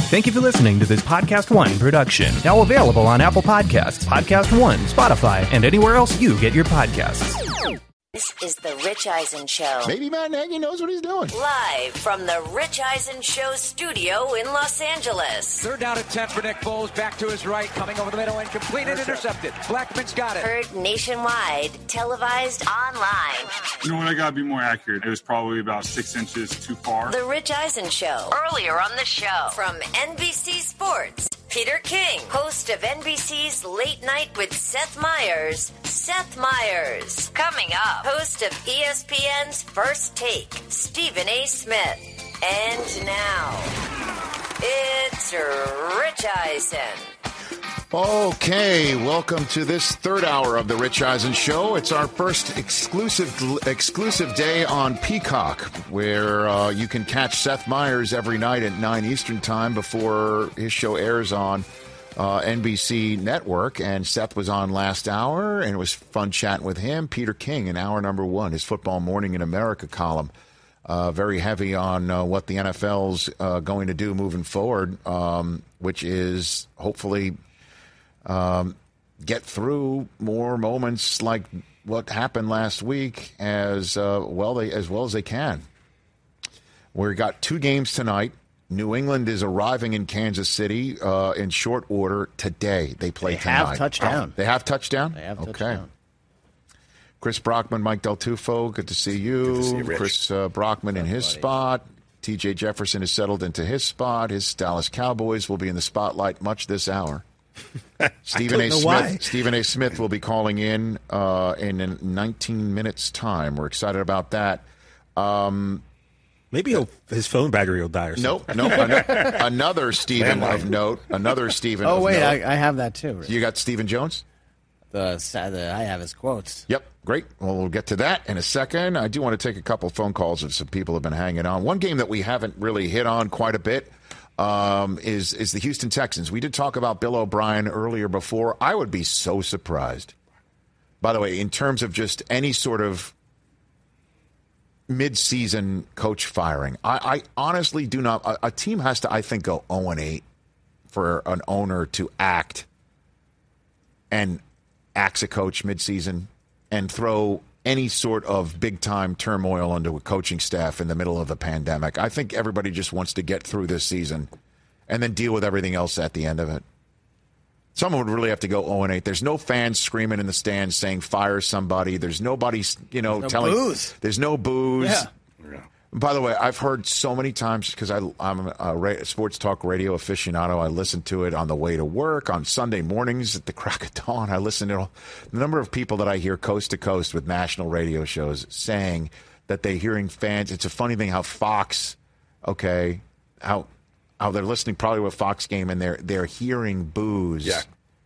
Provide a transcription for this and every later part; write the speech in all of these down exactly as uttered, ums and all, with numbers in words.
Thank you for listening to this Podcast One production. Now available on Apple Podcasts, Podcast One, Spotify, and anywhere else you get your podcasts. This is the Rich Eisen Show. Maybe Matt Nagy knows what he's doing. Live from the Rich Eisen Show studio in Los Angeles. Third down and ten for Nick Foles. Back to his right, coming over the middle and completed, intercepted. Blackman's got it. Heard nationwide, televised online. You know what? I gotta be more accurate. It was probably about six inches too far. The Rich Eisen Show. Earlier on the show from N B C Sports. Peter King, host of N B C's Late Night with Seth Meyers. Seth Meyers. Coming up, host of E S P N's First Take, Stephen A. Smith. And now, it's Rich Eisen. Okay, welcome to this third hour of the Rich Eisen Show. It's our first exclusive exclusive day on Peacock, where uh, you can catch Seth Meyers every night at nine Eastern Time before his show airs on uh, N B C Network. And Seth was on last hour, and it was fun chatting with him. Peter King in hour number one, his Football Morning in America column. Uh, very heavy on uh, what the N F L's uh, going to do moving forward, um, which is hopefully Um, get through more moments like what happened last week as uh, well they as well as they can. We've got two games tonight. New England is arriving in Kansas City uh, in short order today. They play they tonight. Have touchdown. Oh, they have touchdown. They have okay. touchdown. Chris Brockman, Mike Del Tufo, good to see you. Good to see you, Rich. Chris uh, Brockman in his buddy. spot. T J Jefferson is settled into his spot. His Dallas Cowboys will be in the spotlight much this hour. Stephen A. Smith. Why. Stephen A. Smith will be calling in uh, in nineteen minutes' time. We're excited about that. Um, Maybe he'll, his phone battery will die or something. nope, nope. an- another Stephen of note. Another Stephen. Oh, of wait, note. I, I have that too. Rich. You got Stephen Jones? The, the I have his quotes. Yep, great. Well, we'll get to that in a second. I do want to take a couple phone calls of some people who have been hanging on. One game that we haven't really hit on quite a bit um, is is the Houston Texans. We did talk about Bill O'Brien earlier before. I would be so surprised. By the way, in terms of just any sort of mid-season coach firing, I, I honestly do not. A, a team has to, I think, go oh and eight for an owner to act and axe a coach mid-season and throw any sort of big-time turmoil into a coaching staff in the middle of a pandemic. I think everybody just wants to get through this season and then deal with everything else at the end of it. Someone would really have to go oh and eight. There's no fans screaming in the stands saying fire somebody. There's nobody, you know, There's no telling. booze. There's no booze. Yeah. By the way, I've heard so many times because I'm a ra- sports talk radio aficionado. I listen to it on the way to work, on Sunday mornings at the crack of dawn. I listen to all, the number of people that I hear coast to coast with national radio shows saying that they're hearing fans. It's a funny thing how Fox, okay, how how they're listening probably with Fox game and they're they're hearing boos. Yeah.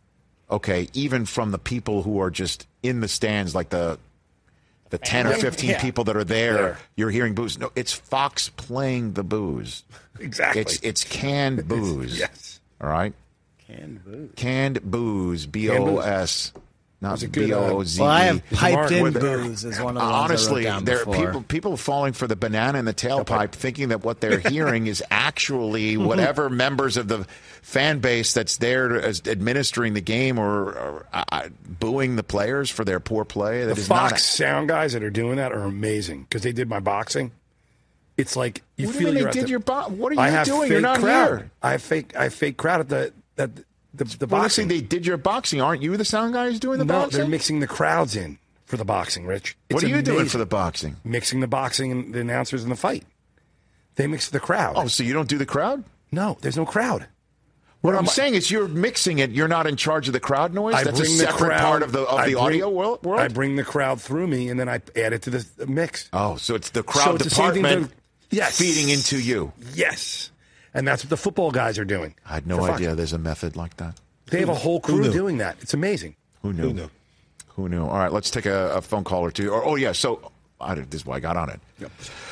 Okay, even from the people who are just in the stands, like the. The ten or fifteen Yeah. people that are there, There. you're hearing booze. No, it's Fox playing the booze. Exactly. It's it's canned booze. Yes. All right? Canned booze. Canned booze. B O S. Not a good, B O Z E. Well, I have piped Mark in with it. booze is one of the ones Honestly, I wrote down there are before. people people falling for the banana in the tailpipe, thinking that what they're hearing is actually whatever members of the fan base that's there to, as administering the game or, or uh, booing the players for their poor play. That The is Fox not a- sound guys that are doing that are amazing because they did my boxing. It's like you What do feel you mean you're they at did the, your bo- What are you I have doing? Fake You're not crowd. here. I have fake. I have fake crowd at the that the the Well, boxing. listen, they did your boxing. Aren't you the sound guy who's doing the no, boxing? they're mixing the crowds in for the boxing. Rich, What It's are you doing amazing. for the boxing? Mixing the boxing and the announcers in the fight. They mix the crowd. Oh, so you don't do the crowd? no, there's no crowd. What I'm am I- saying is you're mixing it. You're not in charge of the crowd noise. I That's a bring the separate crowd- part of the of I the bring- audio world. world? I bring the crowd through me, and then I add it to the the mix. oh, so it's the So crowd it's the same thing department to- yes. feeding into you. Yes, and that's what the football guys are doing. I had no For Fox. idea there's a method like that. They have a whole crew knew? doing that. It's amazing. Who knew? Who knew? Who knew? All right, let's take a, a phone call or two. Or, oh, yeah, so I, this is why I got on it. Yep.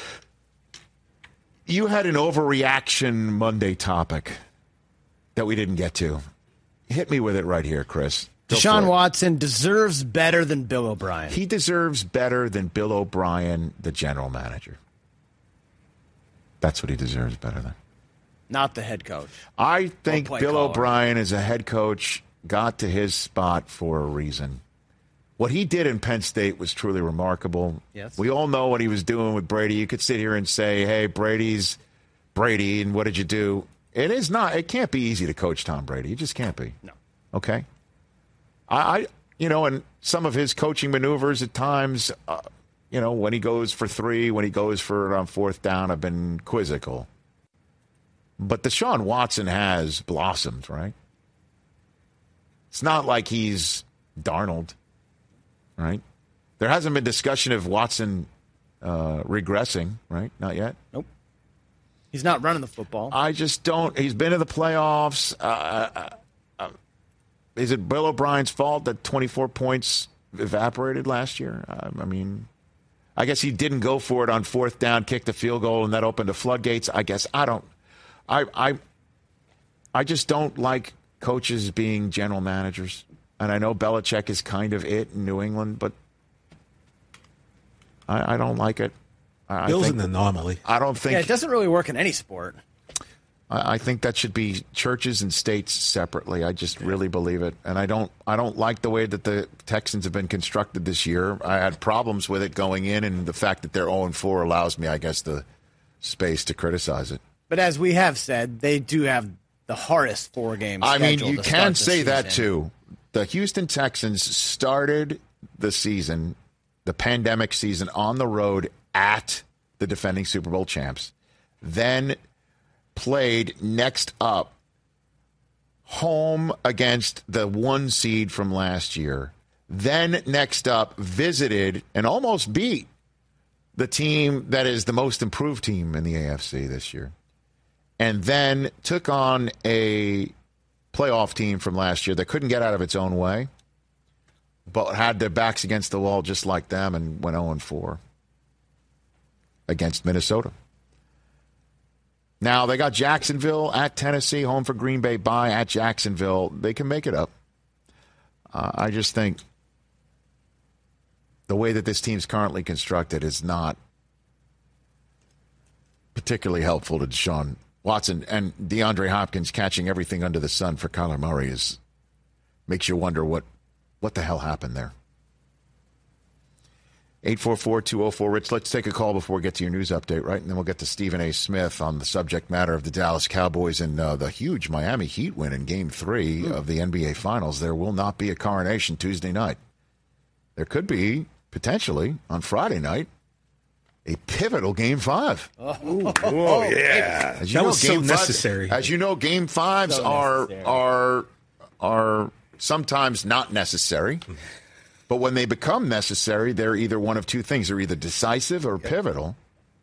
You had an overreaction Monday topic that we didn't get to. Hit me with it right here, Chris. Go for Deshaun it. Watson deserves better than Bill O'Brien. He deserves better than Bill O'Brien, the general manager. That's what he deserves better than. Not the head coach. I think play Bill caller. O'Brien as a head coach got to his spot for a reason. What he did in Penn State was truly remarkable. Yes. We all know what he was doing with Brady. You could sit here and say, hey, Brady's Brady, and what did you do? It is not. It can't be easy to coach Tom Brady. It just can't be. No. Okay? I, I you know, and some of his coaching maneuvers at times, uh, you know, when he goes for three, when he goes for it on fourth down, have been quizzical. But Deshaun Watson has blossomed, right? It's not like he's Darnold. Right? There hasn't been discussion of Watson uh, regressing, right? Not yet. Nope. He's not running the football. I just don't. He's been to the playoffs. Uh, uh, uh, is it Bill O'Brien's fault that twenty-four points evaporated last year? Uh, I mean, I guess he didn't go for it on fourth down, kicked the field goal, and that opened the floodgates. I guess I don't. I I I just don't like coaches being general managers. And I know Belichick is kind of it in New England, but I, I don't like it. I, Bill's I think, an anomaly. I don't think. Yeah, it doesn't really work in any sport. I, I think that should be churches and states separately. I just really believe it, and I don't. I don't like the way that the Texans have been constructed this year. I had problems with it going in, and the fact that they're oh and four allows me, I guess, the space to criticize it. But as we have said, they do have the hardest four games. I mean, you to can start the say that season. too. The Houston Texans started the season, the pandemic season, on the road at the defending Super Bowl champs, then played next up home against the one seed from last year, then next up visited and almost beat the team that is the most improved team in the A F C this year, and then took on a playoff team from last year that couldn't get out of its own way, but had their backs against the wall just like them and went oh and four against Minnesota. Now they got Jacksonville at Tennessee, home for Green Bay, bye at Jacksonville. They can make it up. Uh, I just think the way that this team's currently constructed is not particularly helpful to Deshaun Watson, and DeAndre Hopkins catching everything under the sun for Kyler Murray is makes you wonder what, what the hell happened there. eight four four, two oh four, Rich. Let's take a call before we get to your news update, right? And then we'll get to Stephen A. Smith on the subject matter of the Dallas Cowboys and uh, the huge Miami Heat win in Game three of the N B A Finals. There will not be a coronation Tuesday night. There could be, potentially, on Friday night, a pivotal Game Five. Oh, oh yeah. As you That know, was so game five- necessary. As you know, Game Fives So are necessary. are are sometimes not necessary, but when they become necessary, they're either one of two things: they're either decisive or pivotal.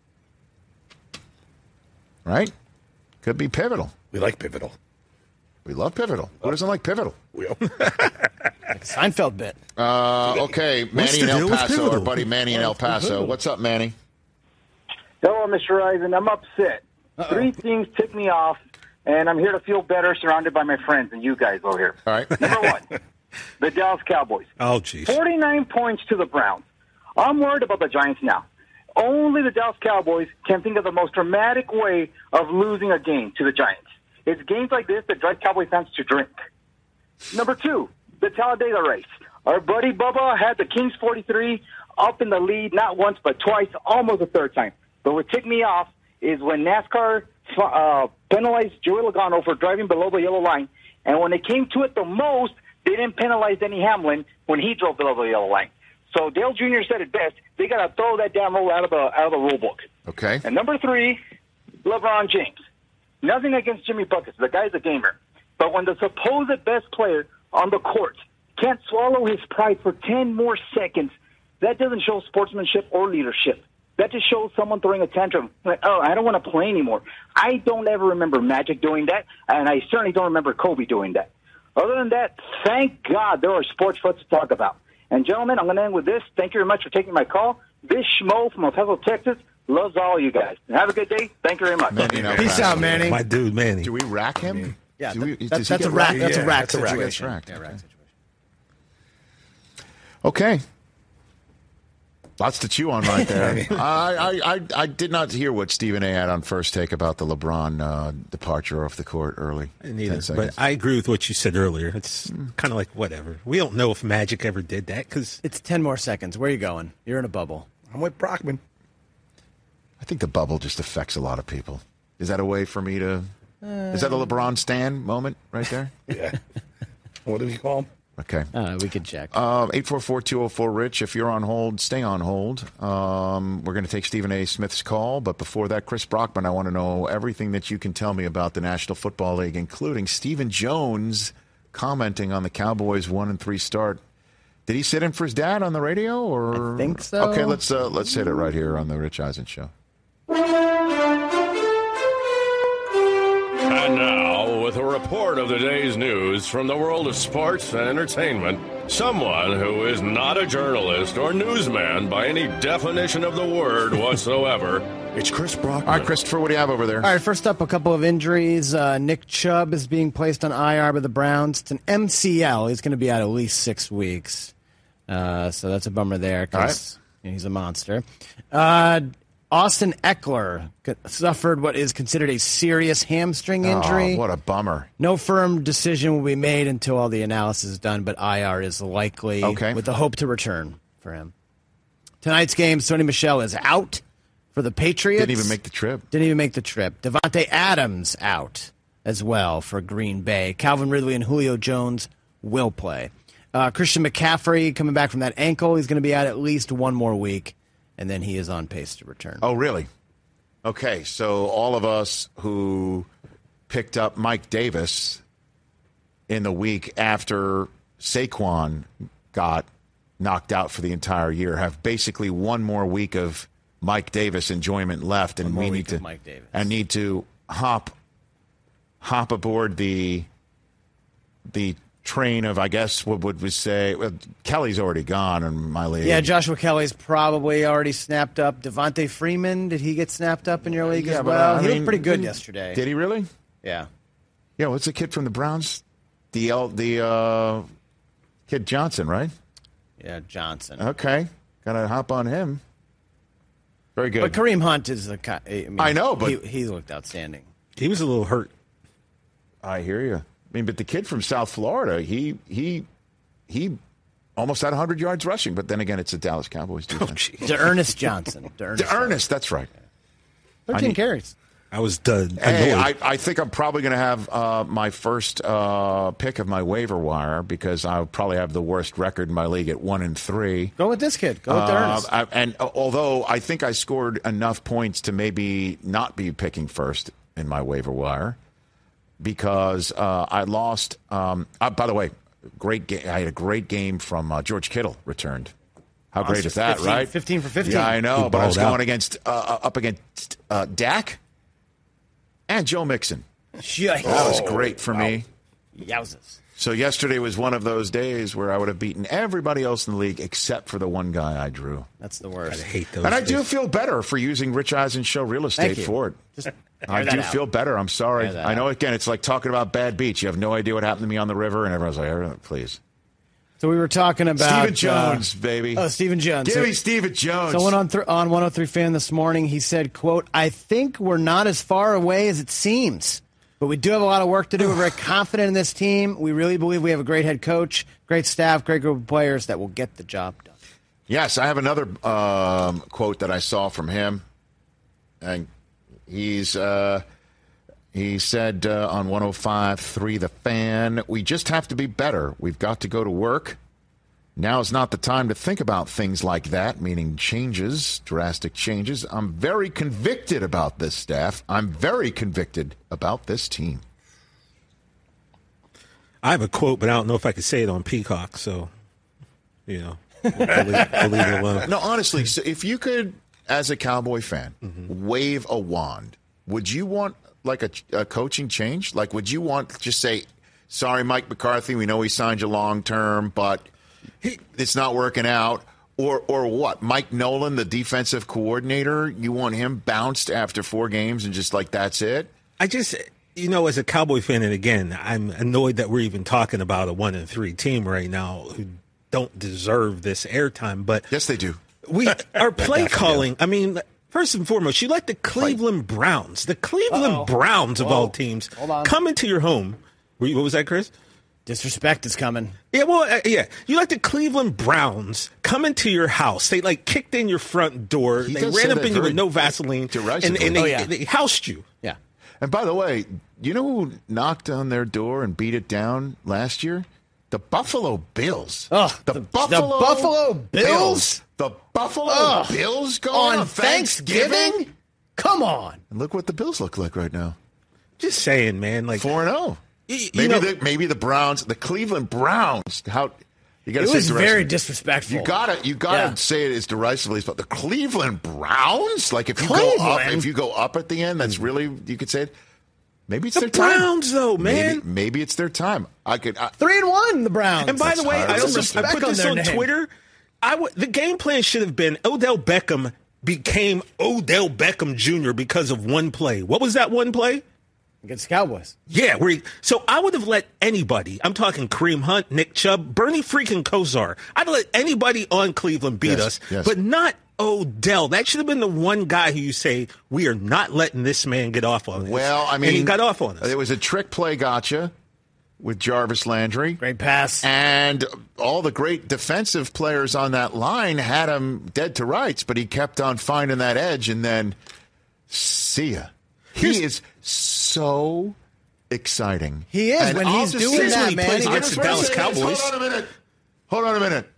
Right? Could be pivotal. We like pivotal. We love pivotal. Who doesn't like pivotal? We all- Like a Seinfeld bit. Uh, okay, Manny the in El deal with Paso, our pivotal? buddy Manny in El Paso. What's up, Manny? Hello, Mister Eisen. I'm upset. Uh-oh. Three things tick me off, and I'm here to feel better surrounded by my friends and you guys over here. All right. Number one, the Dallas Cowboys. Oh, jeez. forty-nine points to the Browns. I'm worried about the Giants now. Only the Dallas Cowboys can think of the most dramatic way of losing a game to the Giants. It's games like this that drive Cowboy fans to drink. Number two, the Talladega race. Our buddy Bubba had the Kings forty-three up in the lead not once but twice, almost a third time. But what ticked me off is when NASCAR uh, penalized Joey Logano for driving below the yellow line, and when they came to it the most, they didn't penalize Denny Hamlin when he drove below the yellow line. So Dale Junior said it best: they got to throw that damn rule out of the out of the rule book. Okay. And number three, LeBron James. Nothing against Jimmy Buckets. The guy's a gamer. But when the supposed best player on the court can't swallow his pride for ten more seconds, that doesn't show sportsmanship or leadership. That just shows someone throwing a tantrum. Like, oh, I don't want to play anymore. I don't ever remember Magic doing that, and I certainly don't remember Kobe doing that. Other than that, thank God there are sports for us to talk about. And, gentlemen, I'm going to end with this. Thank you very much for taking my call. This schmo from El Paso, Texas, loves all you guys. Have a good day. Thank you very much. Manny in El Peace Paso. out, Manny. My dude, Manny. Do we rack him? Yeah, Do we- that- does he that's get a rack. racked? That's a Yeah, rack that's a rack. situation. That's racked. Yeah, rack Okay. situation. Okay. Lots to chew on right there. I, I, I I did not hear what Stephen A. had on First Take about the LeBron uh, departure off the court early. Neither, but I agree with what you said earlier. It's mm. kind of like whatever. We don't know if Magic ever did that because it's ten more seconds. Where are you going? You're in a bubble. I'm with Brockman. I think the bubble just affects a lot of people. Is that a way for me to? Uh, is that a LeBron Stan moment right there? Yeah. What do you call him? Okay. Uh, we could check. Um, eight four four, two oh four, RICH. If you're on hold, stay on hold. Um, we're going to take Stephen A. Smith's call. But before that, Chris Brockman, I want to know everything that you can tell me about the National Football League, including Stephen Jones commenting on the Cowboys' one and three start. Did he sit in for his dad on the radio? Or I think so. Okay, let's, uh, let's hit it right here on the Rich Eisen Show. And now, with a report of the day's news from the world of sports and entertainment, someone who is not a journalist or newsman by any definition of the word whatsoever, it's Chris Brockman. All right, Christopher, what do you have over there? All right, first up, a couple of injuries. Uh, Nick Chubb is being placed on I R by the Browns. It's an M C L. He's going to be out at least six weeks. Uh, so that's a bummer there because right. he's a monster. Uh Austin Eckler suffered what is considered a serious hamstring injury. Oh, what a bummer. No firm decision will be made until all the analysis is done, but I R is likely okay. with the hope to return for him. Tonight's game, Sony Michel is out for the Patriots. Didn't even make the trip. Didn't even make the trip. Devontae Adams out as well for Green Bay. Calvin Ridley and Julio Jones will play. Uh, Christian McCaffrey coming back from that ankle. He's going to be out at least one more week. And then he is on pace to return. Oh, really? Okay, so all of us who picked up Mike Davis in the week after Saquon got knocked out for the entire year have basically one more week of Mike Davis enjoyment left, and we need to Mike Davis. and need to hop hop aboard the the. train of, I guess, what would we say? Well, Kelly's already gone in my league. Yeah, Joshua Kelly's probably already snapped up. Devontae Freeman, did he get snapped up in your league yeah, as well? But, he mean, looked pretty good yesterday. Did he really? Yeah. Yeah, what's the kid from the Browns? The L, the uh, kid Johnson, right? Yeah, Johnson. Okay. Got to hop on him. Very good. But Kareem Hunt is the I, mean, I know, but he, he looked outstanding. He was a little hurt. I hear you. I mean, but the kid from South Florida, he he he almost had one hundred yards rushing. But then again, it's the Dallas Cowboys defense. Oh, DeErnest Johnson. DeErnest, DeErnest, that's right. thirteen need, carries. I was done. Hey, I, I think I'm probably going to have uh, my first uh, pick of my waiver wire because I'll probably have the worst record in my league at one and three. Go with this kid. Go with DeErnest. Uh, and uh, although I think I scored enough points to maybe not be picking first in my waiver wire. Because uh, I lost. Um, uh, by the way, great game. I had a great game from uh, George Kittle returned. How great is that, fifteen, right? Fifteen for fifteen. Yeah, I know. He but I was out. going against uh, up against uh, Dak and Joe Mixon. Yikes. That was great for wow. me. Yowzers. So yesterday was one of those days where I would have beaten everybody else in the league except for the one guy I drew. That's the worst. I hate those. And I days. do feel better for using Rich Eisen Show Real Estate for it. Just I do feel better. I'm sorry. I know, again, it's like talking about Bad Beach. You have no idea what happened to me on the river, and everyone's like, oh, please. So we were talking about Stephen Jones, uh, baby. Oh, Stephen Jones. Give so, me Stephen Jones. Someone on th- on one oh three Fan this morning, he said, quote, I think we're not as far away as it seems, but we do have a lot of work to do. We're very confident in this team. We really believe we have a great head coach, great staff, great group of players that will get the job done. Yes, I have another um, quote that I saw from him. And he's... Uh, He said uh, on one oh five point three The Fan, we just have to be better. We've got to go to work. Now is not the time to think about things like that, meaning changes, drastic changes. I'm very convicted about this staff. I'm very convicted about this team. I have a quote, but I don't know if I could say it on Peacock, so, you know, I'll leave, I'll leave it alone. No, honestly, so if you could, as a Cowboy fan, mm-hmm. wave a wand, would you want like a, a coaching change? Like, would you want just say, sorry, Mike McCarthy, we know we signed you long term, but he, it's not working out? Or or what? Mike Nolan, the defensive coordinator, you want him bounced after four games and just like that's it? I just, you know, as a Cowboy fan, and again, I'm annoyed that we're even talking about a one and three team right now who don't deserve this airtime. But yes, they do. we our play calling. I mean, first and foremost, you let the Cleveland Browns, the Cleveland Uh-oh. Browns of Whoa. all teams, Hold on. come into your home. What was that, Chris? Disrespect is coming. Yeah, well, uh, yeah. You let the Cleveland Browns come into your house. They like kicked in your front door. He they does ran say up that in you very with no Vaseline, and, derisively. and they, Oh, yeah. they housed you. Yeah. And by the way, you know who knocked on their door and beat it down last year? The Buffalo Bills. Ugh, the, the- Buffalo, the Buffalo Bills? The Buffalo Ugh. Bills going On on Thanksgiving? Thanksgiving? Come on. And look what the Bills look like right now. Just saying, man. Like four and zero. you Maybe know- the maybe the Browns, the Cleveland Browns. How you got to It say was derisively. very disrespectful. You gotta you gotta Yeah. say it as derisively, but the Cleveland Browns. Like if you go up, Cleveland? if you go up at the end, that's really you could say it. Maybe it's The their time. Browns, though, man. Maybe, maybe it's their time. I could. I, Three and one, the Browns. And by the way, hard. I Some also I respect put on this their on name. Twitter. I w- the game plan should have been Odell Beckham became Odell Beckham Junior because of one play. What was that one play? Against the Cowboys. Yeah, where he, so I would have let anybody. I'm talking Kareem Hunt, Nick Chubb, Bernie freaking Kosar. I'd let anybody on Cleveland beat Yes, us, yes. but not Odell. That should have been the one guy who you say we are not letting this man get off on us. well, I mean, and he got off on us. It was a trick play gotcha with Jarvis Landry. Great pass. And all the great defensive players on that line had him dead to rights, but he kept on finding that edge, and then see ya. Here's- He is so exciting. He is. And When I'll he's just doing say- Here's that, when he man, plays he against gets the Dallas frustrated. Cowboys. Hold on a minute. Hold on a minute.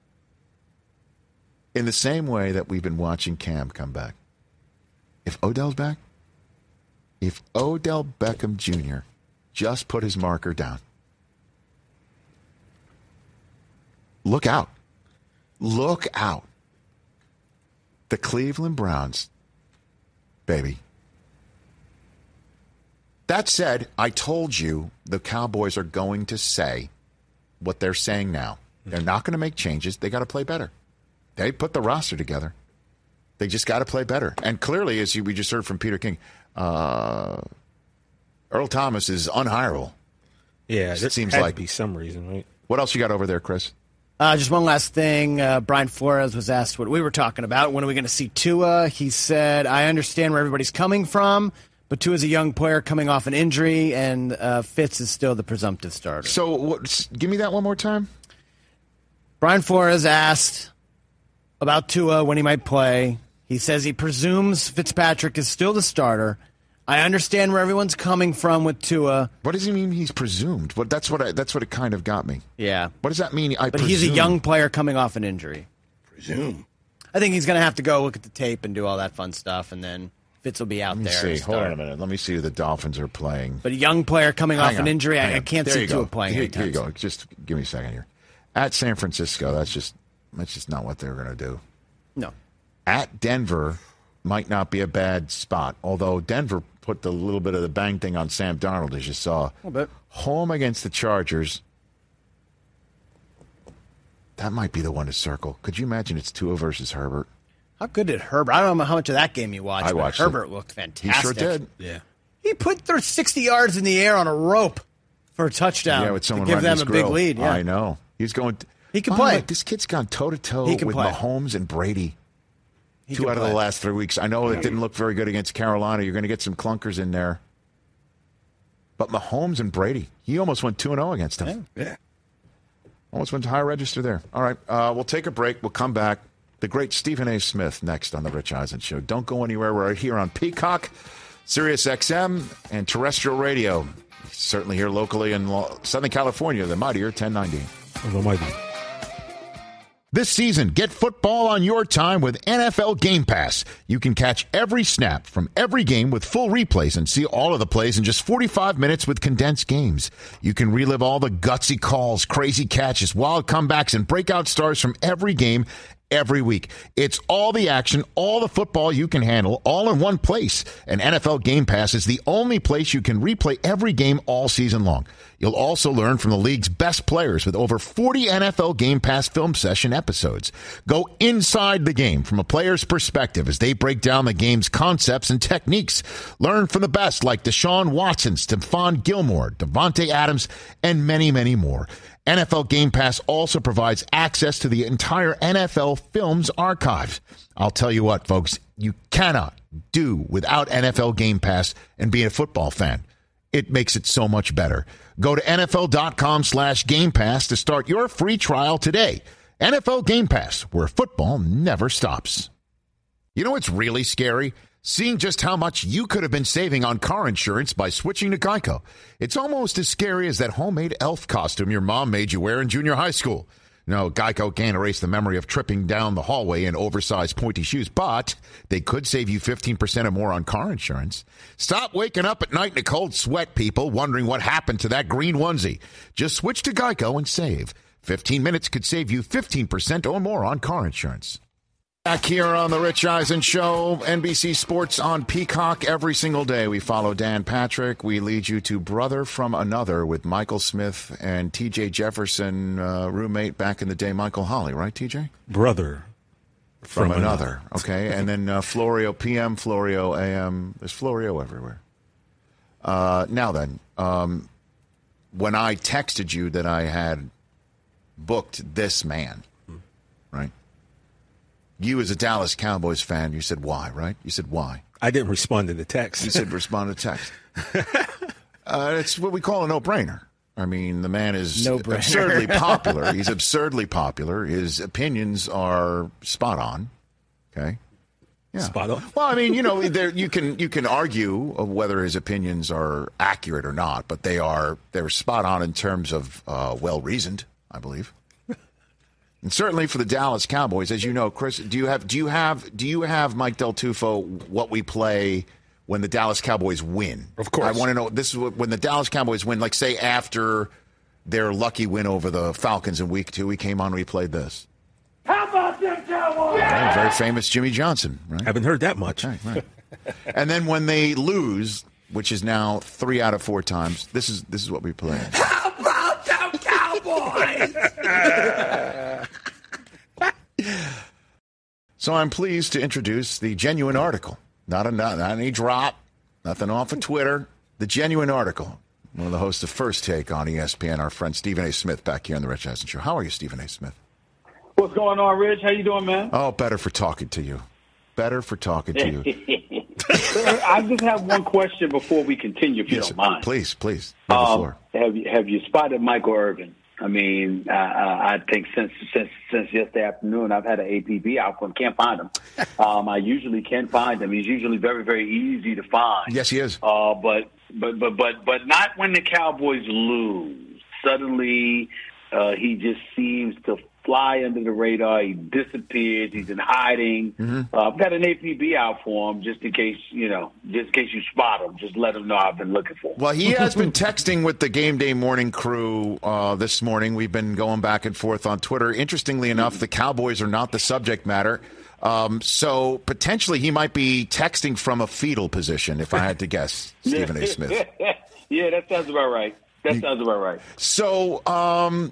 In the same way that we've been watching Cam come back, if Odell's back, if Odell Beckham Junior just put his marker down, look out. Look out. The Cleveland Browns, baby. That said, I told you the Cowboys are going to say what they're saying now. They're not going to make changes. They got to play better. They put the roster together. They just got to play better. And clearly, as you, we just heard from Peter King, uh, Earl Thomas is unhireable. Yeah, It there seems had like- to be some reason, right? What else you got over there, Chris? Uh, just one last thing. Uh, Brian Flores was asked what we were talking about. When are we going to see Tua? He said, I understand where everybody's coming from, but Tua's a young player coming off an injury, and uh, Fitz is still the presumptive starter. So, what, give me that one more time. Brian Flores asked about Tua when he might play. He says he presumes Fitzpatrick is still the starter. I understand where everyone's coming from with Tua. What does he mean? He's presumed. What that's what I, that's what it kind of got me. Yeah. What does that mean? I But presume. he's a young player coming off an injury. Presume. I think he's going to have to go look at the tape and do all that fun stuff, and then Fitz will be out Let me there. see. and Hold on start. a minute. Let me see who the Dolphins are playing. But a young player coming Hang off on, an injury, hang I, I on. can't There see you Tua go. playing Here, anytime here you go. soon. Just give me a second here. At San Francisco, that's just that's just not what they're going to do. No. At Denver might not be a bad spot, although Denver put the little bit of the bang thing on Sam Darnold, as you saw. A little bit. Home against the Chargers. That might be the one to circle. Could you imagine it's Tua versus Herbert? How good did Herbert? I don't know how much of that game you watched. I but watched it. Herbert looked He fantastic. sure did. Yeah. He put their sixty yards in the air on a rope for a touchdown. Yeah, with someone to give running them his a grill. big lead. Yeah. I know. He's going. He can Wow, play. look, this kid's gone toe to toe He with can play. Mahomes and Brady. He Two can out of play. the last three weeks. I know it didn't look very good against Carolina. You're going to get some clunkers in there. But Mahomes and Brady, he almost went two and zero against him. Yeah. Almost went to high register there. All right, uh, we'll take a break. We'll come back. The great Stephen A. Smith next on the Rich Eisen Show. Don't go anywhere. We're here on Peacock, Sirius X M, and terrestrial radio. Certainly here locally in Lo- Southern California, the mightier ten ninety. Oh, the mighty. This season, get football on your time with N F L Game Pass. You can catch every snap from every game with full replays and see all of the plays in just forty-five minutes with condensed games. You can relive all the gutsy calls, crazy catches, wild comebacks, and breakout stars from every game every week. It's all the action, all the football you can handle, all in one place. And N F L Game Pass is the only place you can replay every game all season long. You'll also learn from the league's best players with over forty N F L Game Pass film session episodes. Go inside the game from a player's perspective as they break down the game's concepts and techniques. Learn from the best like Deshaun Watson, Stephon Gilmore, Devontae Adams, and many, many more. N F L Game Pass also provides access to the entire N F L Films archive. I'll tell you what, folks, you cannot do without N F L Game Pass and being a football fan. It makes it so much better. Go to nfl.com slash Game Pass to start your free trial today. N F L Game Pass, where football never stops. You know what's really scary? Seeing just how much you could have been saving on car insurance by switching to Geico. It's almost as scary as that homemade elf costume your mom made you wear in junior high school. No, Geico can't erase the memory of tripping down the hallway in oversized pointy shoes, but they could save you fifteen percent or more on car insurance. Stop waking up at night in a cold sweat, people, wondering what happened to that green onesie. Just switch to Geico and save. fifteen minutes could save you fifteen percent or more on car insurance. Back here on the Rich Eisen Show, N B C Sports on Peacock every single day. We follow Dan Patrick. We lead you to Brother from Another with Michael Smith and T J Jefferson, uh, roommate back in the day, Michael Holley, right, T J? Brother from, from Another. Okay, and then uh, Florio P M, Florio A M. There's Florio everywhere. Uh, now then, um, when I texted you that I had booked this man, right? You, as a Dallas Cowboys fan, you said why, right? You said why. I didn't respond to the text. You said respond to text. uh, it's what we call a no-brainer. I mean, the man is No-brainer. absurdly popular. He's absurdly popular. His opinions are spot on. Okay? Yeah. Spot on. Well, I mean, you know, there, you can you can argue of whether his opinions are accurate or not, but they are they're spot on in terms of uh, well-reasoned, I believe. And certainly for the Dallas Cowboys, as you know, Chris, do you have do you have do you have Mike Del Tufo what we play when the Dallas Cowboys win? Of course. I want to know this is what, when the Dallas Cowboys win, like say after their lucky win over the Falcons in week two, we came on, we played this. How about them Cowboys? Right, very famous Jimmy Johnson, right? Haven't heard that much. Okay, right. And then when they lose, which is now three out of four times, this is this is what we play. How about them Cowboys? So I'm pleased to introduce the genuine article. Not, a, not, not any drop, nothing off of Twitter. The genuine article. One of the hosts of First Take on E S P N, our friend Stephen A. Smith, back here on the Rich Eisen Show. How are you, Stephen A. Smith? What's going on, Rich? How you doing, man? Oh, better for talking to you. Better for talking to you. I just have one question before we continue, if you yes, don't mind. Please, please. Have the Um, floor. have you have you spotted Michael Irvin? I mean, uh, I think since since since yesterday afternoon, I've had an A P B out for him. Can't find him. Um, I usually can find him. He's usually very, very easy to find. Yes, he is. Uh, but but but but but not when the Cowboys lose. Suddenly, uh, he just seems to fly under the radar. He disappears. He's in hiding. Mm-hmm. Uh, I've got an A P B out for him just in case, you know, just in case you spot him. Just let him know I've been looking for him. Well, he has been texting with the Game Day Morning crew uh, this morning. We've been going back and forth on Twitter. Interestingly enough, the Cowboys are not the subject matter. Um, so potentially he might be texting from a fetal position, if I had to guess, Stephen A. Smith. Yeah, that sounds about right. That sounds about right. So um,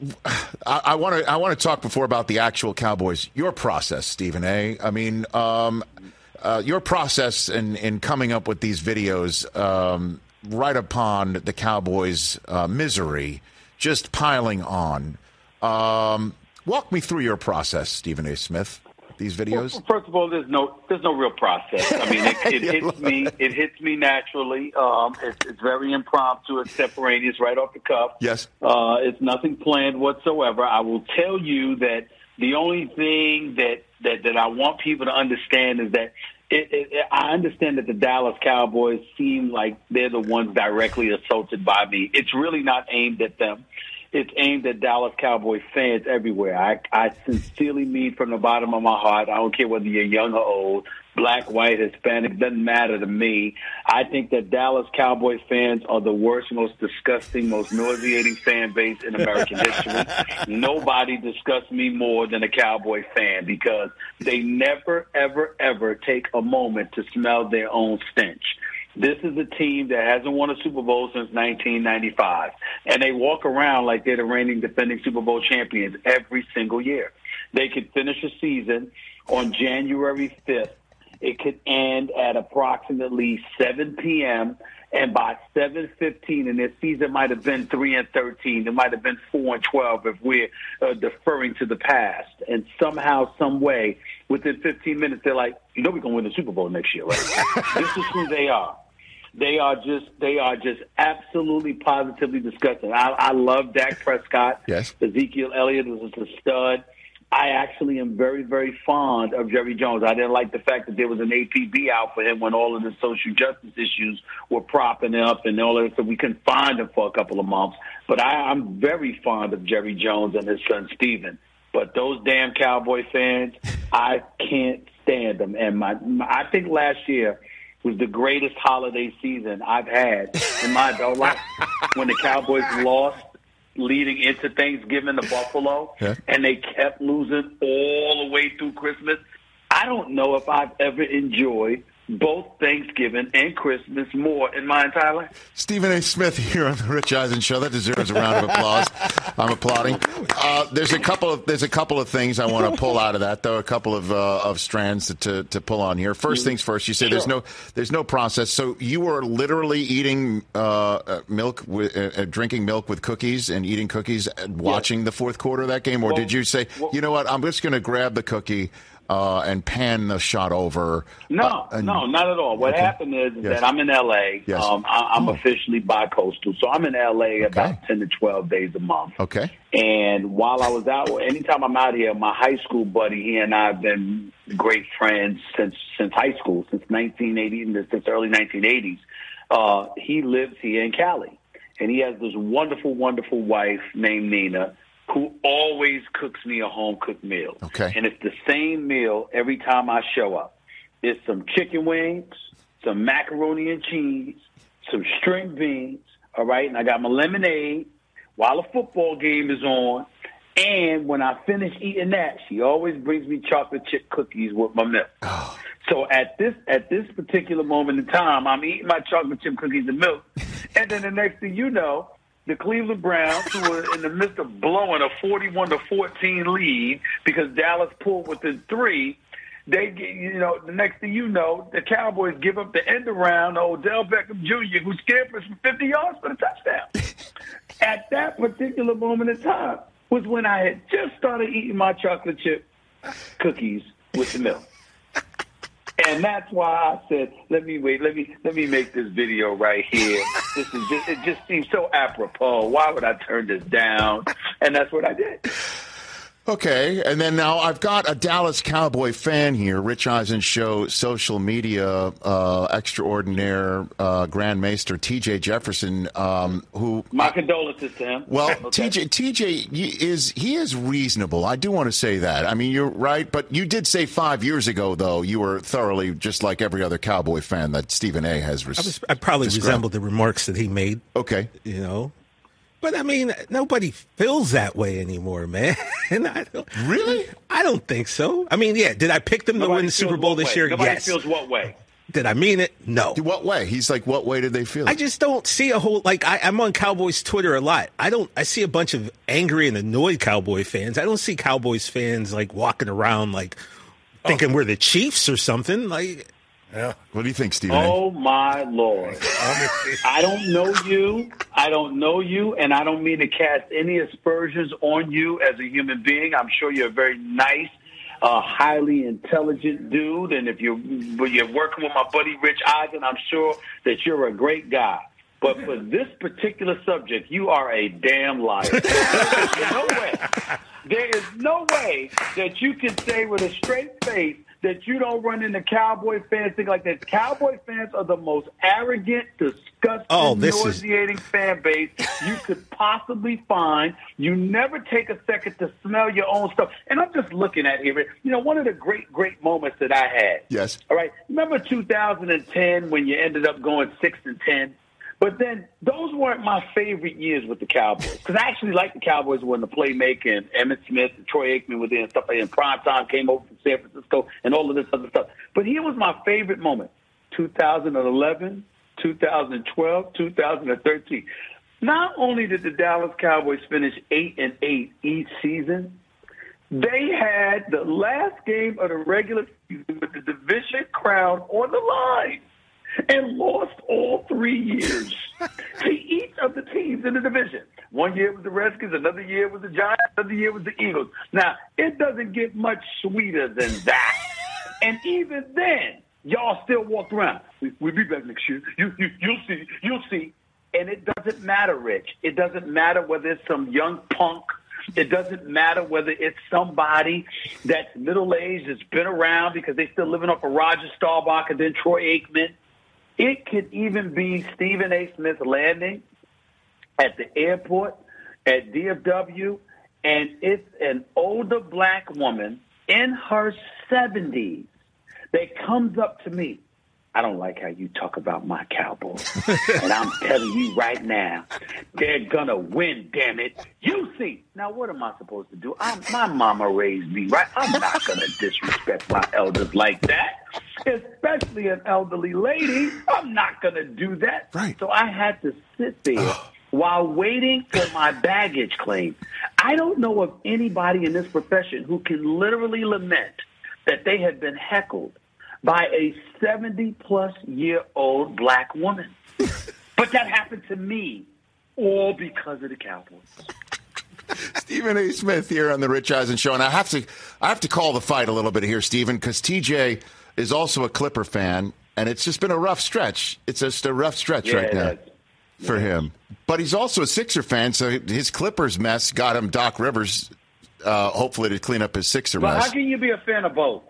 I want to I want to talk before about the actual Cowboys. Your process, Stephen A. I mean, um, uh, your process in, in coming up with these videos um, right upon the Cowboys' uh, misery just piling on. Um, walk me through your process, Stephen A. Smith. These videos. Well, first of all, there's no there's no real process. I mean, it, it hits me it hits me naturally. Um, it's, it's very impromptu, extemporaneous, right off the cuff. Yes. Uh, it's nothing planned whatsoever. I will tell you that the only thing that that, that I want people to understand is that it, it, it, I understand that the Dallas Cowboys seem like they're the ones directly assaulted by me. It's really not aimed at them. It's aimed at Dallas Cowboy fans everywhere. I, I sincerely mean from the bottom of my heart, I don't care whether you're young or old, black, white, Hispanic, doesn't matter to me. I think that Dallas Cowboy fans are the worst, most disgusting, most nauseating fan base in American history. Nobody disgusts me more than a Cowboy fan because they never, ever, ever take a moment to smell their own stench. This is a team that hasn't won a Super Bowl since nineteen ninety-five, and they walk around like they're the reigning defending Super Bowl champions every single year. They could finish a season on January fifth. It could end at approximately seven p.m., And by seven fifteen, and their season might have been three and thirteen, it might have been four and twelve if we're uh, deferring to the past. And somehow, some way, within fifteen minutes, they're like, you know, we're gonna win the Super Bowl next year, right? This is who they are. They are just, they are just absolutely, positively disgusting. I, I love Dak Prescott. Yes. Ezekiel Elliott is a stud. I actually am very, very fond of Jerry Jones. I didn't like the fact that there was an A P B out for him when all of the social justice issues were propping up and all of that, so we couldn't find him for a couple of months. But I, I'm very fond of Jerry Jones and his son Steven. But those damn Cowboy fans, I can't stand them. And my, my I think last year was the greatest holiday season I've had in my adult life when the Cowboys lost leading into Thanksgiving to Buffalo, yeah. and they kept losing all the way through Christmas. I don't know if I've ever enjoyed both Thanksgiving and Christmas more in my entire life. Stephen A. Smith here on the Rich Eisen Show. That deserves a round of applause. I'm applauding. Uh, there's a couple of there's a couple of things I want to pull out of that, though. A couple of uh, of strands to, to to pull on here. First things first. You say sure. there's no there's no process. So you were literally eating uh, milk, with, uh, drinking milk with cookies, and eating cookies, and watching yes. the fourth quarter of that game, or well, did you say, well, you know what, I'm just going to grab the cookie Uh, and pan the shot over? No, uh, and, no, not at all. What okay. happened is, is yes. that I'm in L A. Yes. Um, I, I'm oh. officially bi-coastal, so I'm in L A okay. about ten to twelve days a month. Okay. And while I was out, anytime I'm out here, my high school buddy, he and I have been great friends since since high school, since nineteen eighty, since early nineteen eighties. Uh, he lives here in Cali, and he has this wonderful, wonderful wife named Nina, who always cooks me a home-cooked meal. Okay. And it's the same meal every time I show up. It's some chicken wings, some macaroni and cheese, some string beans, all right? And I got my lemonade while a football game is on. And when I finish eating that, she always brings me chocolate chip cookies with my milk. Oh. So at this at this particular moment in time, I'm eating my chocolate chip cookies and milk. And then the next thing you know, the Cleveland Browns, who were in the midst of blowing a forty-one to fourteen lead because Dallas pulled within three, they, you know, the next thing you know, the Cowboys give up the end around to Odell Beckham Junior, who scared for some fifty yards for the touchdown. At that particular moment in time was when I had just started eating my chocolate chip cookies with the milk. And that's why I said, let me wait, let me let me make this video right here. This is just, it just seems so apropos. Why would I turn this down? And that's what I did. Okay, and then now I've got a Dallas Cowboy fan here, Rich Eisen Show social media uh, extraordinaire uh, Grand Maester T J Jefferson, um, who my condolences to him. Well, okay. T J T J is he is reasonable. I do want to say that. I mean, you're right, but you did say five years ago, though, you were thoroughly just like every other Cowboy fan that Stephen A. has. Res- I, was, I probably described. resembled the remarks that he made. Okay, you know. But, I mean, nobody feels that way anymore, man. I don't, really? I don't think so. I mean, yeah, did I pick them nobody to win the Super Bowl this way. year? Nobody yes. feels what way? Did I mean it? No. What way? He's like, what way did they feel it? I just don't see a whole, like, I, I'm on Cowboys Twitter a lot. I don't, I see a bunch of angry and annoyed Cowboy fans. I don't see Cowboys fans, like, walking around, like, thinking oh. we're the Chiefs or something. Like, yeah. What do you think, Stephen? Oh, my Lord. I don't know you. I don't know you, and I don't mean to cast any aspersions on you as a human being. I'm sure you're a very nice, uh, highly intelligent dude, and if you're, when you're working with my buddy Rich Eisen, I'm sure that you're a great guy. But for this particular subject, you are a damn liar. There's no way. There is no way that you can say with a straight face that you don't run into Cowboy fans think like that. Cowboy fans are the most arrogant, disgusting, oh, nauseating is... fan base you could possibly find. You never take a second to smell your own stuff. And I'm just looking at here. You know, one of the great, great moments that I had. Yes. All right. Remember two thousand ten when you ended up going six and ten? But then those weren't my favorite years with the Cowboys because I actually liked the Cowboys when the playmaker and Emmitt Smith and Troy Aikman were there and stuff like that. And Primetime came over from San Francisco and all of this other stuff. But here was my favorite moment, two thousand eleven, two thousand twelve, two thousand thirteen. Not only did the Dallas Cowboys finish eight and eight each season, they had the last game of the regular season with the division crown on the line. and lost all three years to each of the teams in the division. One year was the Redskins, another year was the Giants, another year was the Eagles. Now, it doesn't get much sweeter than that. And even then, y'all still walked around. We, we'll be back next year. You, you, you'll see. You'll see. And it doesn't matter, Rich. It doesn't matter whether it's some young punk. It doesn't matter whether it's somebody that's middle-aged, that's been around because they're still living off of Roger Staubach and then Troy Aikman. It could even be Stephen A. Smith landing at the airport at D F W, and it's an older black woman in her seventies that comes up to me. I don't like how you talk about my Cowboys. And I'm telling you right now, they're going to win, damn it. You see. Now, what am I supposed to do? I'm, my mama raised me, right? I'm not going to disrespect my elders like that, especially an elderly lady. I'm not going to do that. Right. So I had to sit there while waiting for my baggage claim. I don't know of anybody in this profession who can literally lament that they have been heckled by a seventy-plus-year-old black woman. But that happened to me, all because of the Cowboys. Stephen A. Smith here on the Rich Eisen Show, and I have to, I have to call the fight a little bit here, Stephen, because T J is also a Clipper fan, and it's just been a rough stretch. It's just a rough stretch yeah, right now for yeah. him. But he's also a Sixer fan, so his Clippers mess got him Doc Rivers, uh, hopefully to clean up his Sixer but mess. How can you be a fan of both?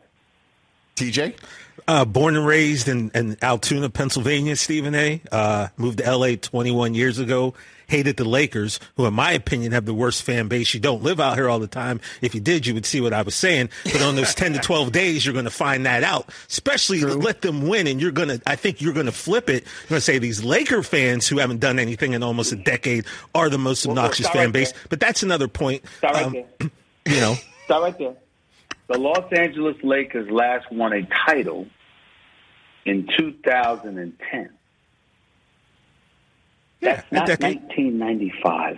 T J? Uh, born and raised in, in Altoona, Pennsylvania, Stephen A. Uh, moved to L A twenty-one years ago. Hated the Lakers, who, in my opinion, have the worst fan base. You don't live out here all the time. If you did, you would see what I was saying. But on those ten to twelve days, you're going to find that out, especially to let them win. And you're going to, I think you're going to flip it. You're going to say these Laker fans who haven't done anything in almost a decade are the most obnoxious well, fan right base. there. But that's another point. Stop right um, there. You know. Stop right there. The Los Angeles Lakers last won a title in two thousand ten. That's yeah, not nineteen ninety-five.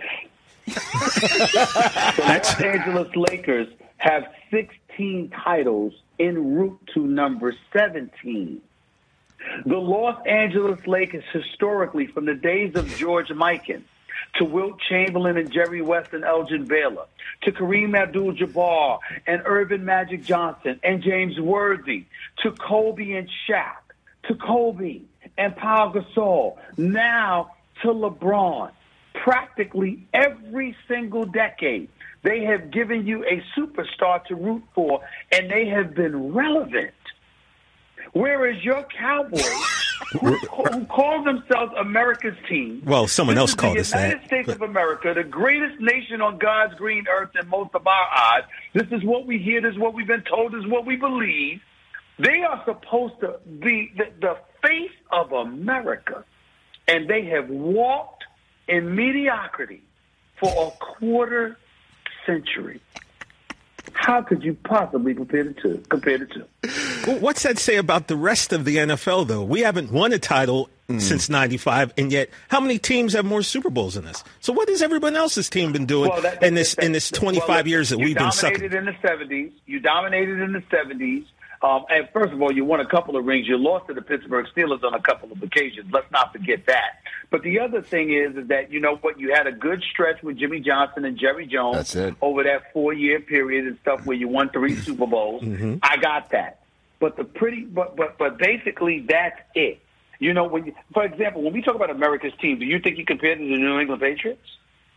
The Los Angeles Lakers have sixteen titles en route to number seventeen. The Los Angeles Lakers, historically, from the days of George Mikan to Wilt Chamberlain and Jerry West and Elgin Baylor, to Kareem Abdul-Jabbar and Irvin Magic Johnson and James Worthy, to Kobe and Shaq, to Kobe and Pau Gasol, now to LeBron. Practically every single decade, they have given you a superstar to root for, and they have been relevant. Whereas your Cowboys, who, who call themselves America's team. Well, someone else called us that. The United States of America, the greatest nation on God's green earth in most of our eyes. This is what we hear. This is what we've been told. This is what we believe. They are supposed to be the, the face of America, and they have walked in mediocrity for a quarter century. How could you possibly compare the two? Compare the two. Well, what's that say about the rest of the N F L, though? We haven't won a title mm. since ninety-five, and yet how many teams have more Super Bowls than us? So what has everyone else's team been doing well, that, that, in this that, in this twenty-five well, years that we've been sucking? You dominated in the seventies. You dominated in the seventies. Um, and first of all, you won a couple of rings. You lost to the Pittsburgh Steelers on a couple of occasions. Let's not forget that. But the other thing is, is that, you know what, you had a good stretch with Jimmy Johnson and Jerry Jones That's it. over that four-year period and stuff where you won three Super Bowls. Mm-hmm. I got that. But the pretty, but but but basically that's it. You know, when you, for example, when we talk about America's team, do you think you compare to the New England Patriots?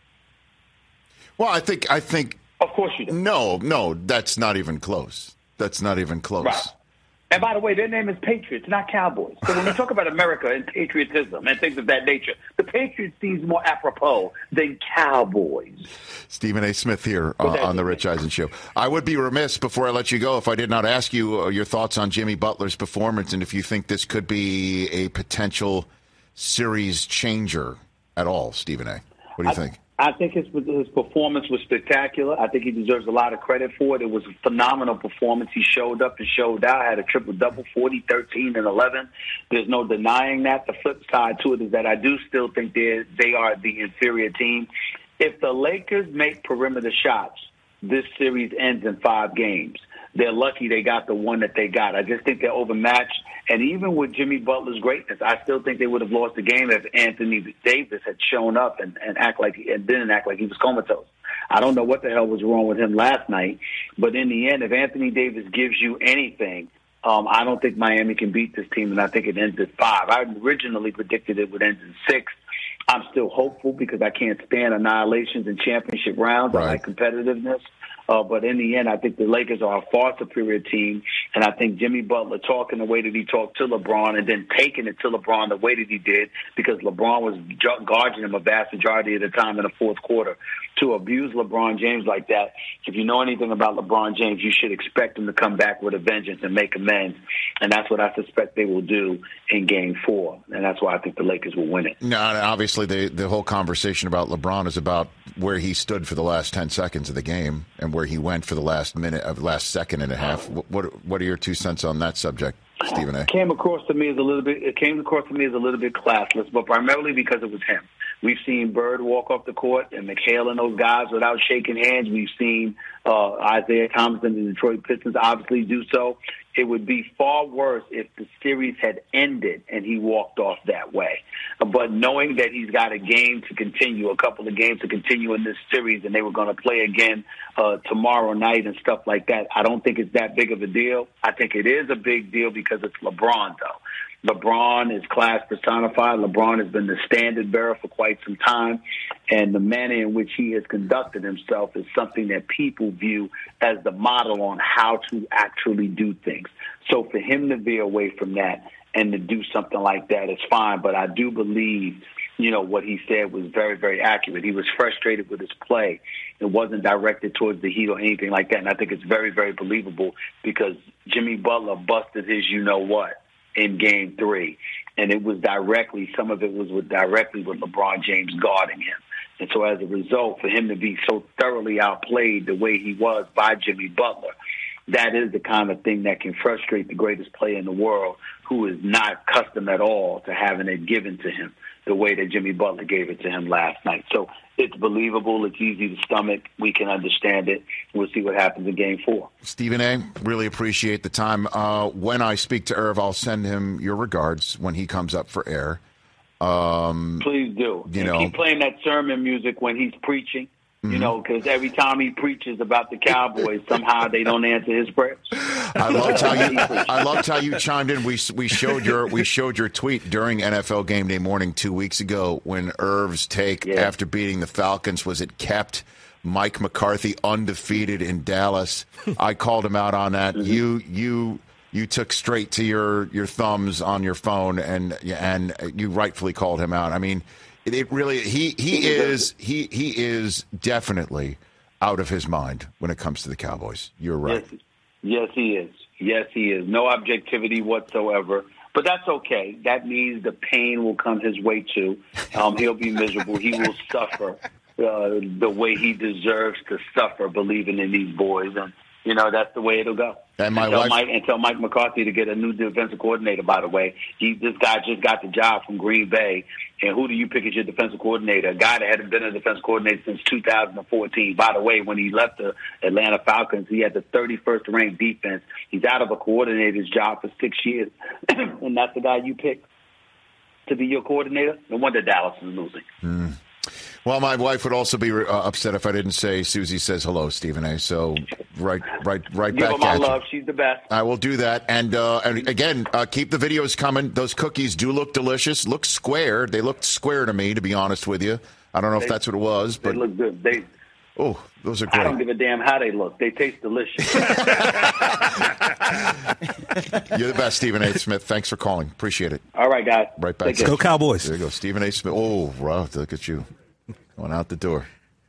Well, I think I think. Of course you do. No, no, that's not even close. That's not even close. Right. And by the way, their name is Patriots, not Cowboys. So when we talk about America and patriotism and things of that nature, the Patriots seems more apropos than Cowboys. Stephen A. Smith here uh, on the Rich Eisen Show. I would be remiss before I let you go if I did not ask you uh, your thoughts on Jimmy Butler's performance and if you think this could be a potential series changer at all, Stephen A. What do you I, think? I think his, his performance was spectacular. I think he deserves a lot of credit for it. It was a phenomenal performance. He showed up and showed out, had a triple-double, forty, thirteen, and eleven. There's no denying that. The flip side to it is that I do still think they they are the inferior team. If the Lakers make perimeter shots, this series ends in five games. They're lucky they got the one that they got. I just think they're overmatched, And even with Jimmy Butler's greatness, I still think they would have lost the game if Anthony Davis had shown up and, and act like and didn't act like he was comatose. I don't know what the hell was wrong with him last night, but in the end, if Anthony Davis gives you anything, um, I don't think Miami can beat this team, and I think it ends at five. I originally predicted it would end in six. I'm still hopeful because I can't stand annihilations in championship rounds. Right. I like competitiveness. Uh, but in the end, I think the Lakers are a far superior team, and I think Jimmy Butler talking the way that he talked to LeBron and then taking it to LeBron the way that he did, because LeBron was guarding him a vast majority of the time in the fourth quarter. To abuse LeBron James like that, if you know anything about LeBron James, you should expect him to come back with a vengeance and make amends, and that's what I suspect they will do in Game Four, and that's why I think the Lakers will win it. No, obviously the the whole conversation about LeBron is about where he stood for the last ten seconds of the game and where he went for the last minute of last second and a half. What what, what are your two cents on that subject, Stephen A? It came across to me as a little bit. It came across to me as a little bit classless, but primarily because it was him. We've seen Bird walk off the court and McHale and those guys without shaking hands. We've seen uh, Isaiah Thomas and the Detroit Pistons obviously do so. It would be far worse if the series had ended and he walked off that way. But knowing that he's got a game to continue, a couple of games to continue in this series, and they were going to play again uh, tomorrow night and stuff like that, I don't think it's that big of a deal. I think it is a big deal because it's LeBron, though. LeBron is class personified. LeBron has been the standard bearer for quite some time, and the manner in which he has conducted himself is something that people view as the model on how to actually do things. So for him to veer away from that and to do something like that is fine, but I do believe, you know, what he said was very, very accurate. He was frustrated with his play. It wasn't directed towards the Heat or anything like that, and I think it's very, very believable because Jimmy Butler busted his you-know-what in Game Three, and it was directly, some of it was with directly with LeBron James guarding him. And so as a result, for him to be so thoroughly outplayed the way he was by Jimmy Butler, that is the kind of thing that can frustrate the greatest player in the world, who is not accustomed at all to having it given to him the way that Jimmy Butler gave it to him last night. So it's believable. It's easy to stomach. We can understand it. We'll see what happens in Game Four. Stephen A., really appreciate the time. Uh, when I speak to Irv, I'll send him your regards when he comes up for air. Um, Please do. You and know, keep playing that sermon music when he's preaching. You Mm-hmm. know, because every time he preaches about the Cowboys, somehow they don't answer his prayers. I loved how you. I loved how you chimed in. We we showed your we showed your tweet during N F L Game Day morning two weeks ago when Irv's take Yeah. after beating the Falcons was it kept Mike McCarthy undefeated in Dallas. I called him out on that. Mm-hmm. You you. You took straight to your, your thumbs on your phone and and you rightfully called him out. I mean, it, it really he he is he he is definitely out of his mind when it comes to the Cowboys. You're right. Yes, yes, he is. Yes, he is. No objectivity whatsoever. But that's okay. That means the pain will come his way too. Um, he'll be miserable. He will suffer uh, the way he deserves to suffer, believing in these boys. And you know, that's the way it'll go. And my until wife, Mike, until Mike McCarthy to get a new defensive coordinator, by the way. He, this guy just got the job from Green Bay. And who do you pick as your defensive coordinator? A guy that hadn't been a defensive coordinator since two thousand fourteen. By the way, when he left the Atlanta Falcons, he had the thirty-first ranked defense. He's out of a coordinator's job for six years. And that's the guy you pick to be your coordinator? No wonder Dallas is losing. Mm. Well, my wife would also be uh, upset if I didn't say Susie says hello, Stephen A. So right, right, right Give back her my at love. you. She's the best. I will do that. And, uh, and again, uh, keep the videos coming. Those cookies do look delicious. Look square. They looked square to me, to be honest with you. I don't know They- if that's what it was, but They look good. They. oh, those are I don't great. give a damn how they look. They taste delicious. You're the best, Stephen A. Smith. Thanks for calling. Appreciate it. All right, guys. Right back. Take to care. Go Cowboys. There you go, Stephen A. Smith. Oh, wow, look at you going out the door.